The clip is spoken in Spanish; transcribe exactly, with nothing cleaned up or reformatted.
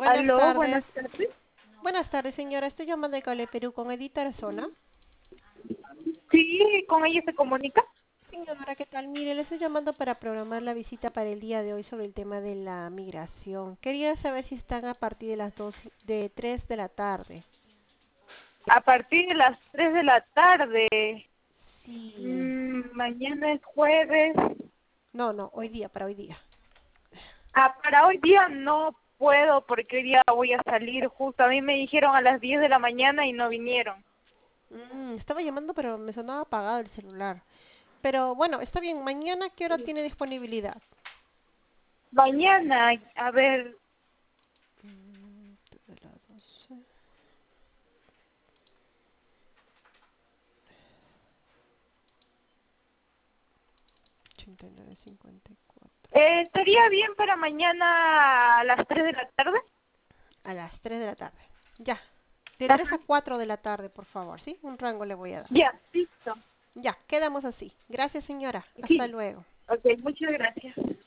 Buenas Aló, buenas tardes. tardes. Buenas tardes, señora. Estoy llamando de Cable Perú con Edith Tarazona. Sí, con ella se comunica. Señora, ¿qué tal? Mire, le estoy llamando para programar la visita para el día de hoy sobre el tema de la migración. Quería saber si están a partir de las dos, de tres de la tarde. A partir de las tres de la tarde. Sí. Mm, mañana es jueves. No, no, hoy día, para hoy día. Ah, para hoy día no puedo porque hoy día voy a salir justo. A mí me dijeron a las diez de la mañana y no vinieron. Mm, estaba llamando, pero me sonaba apagado el celular. Pero bueno, está bien. Mañana, ¿qué hora tiene disponibilidad? Mañana, a ver, Mm, de las doce. ochenta y nueve cincuenta y cuatro. eh, ¿estaría bien para mañana a las tres de la tarde? A las tres de la tarde. Ya. De tres a Ajá. cuatro de la tarde, por favor, ¿sí? Un rango le voy a dar. Ya, listo. Ya, quedamos así. Gracias, señora. Hasta Sí. luego. Ok, muchas gracias.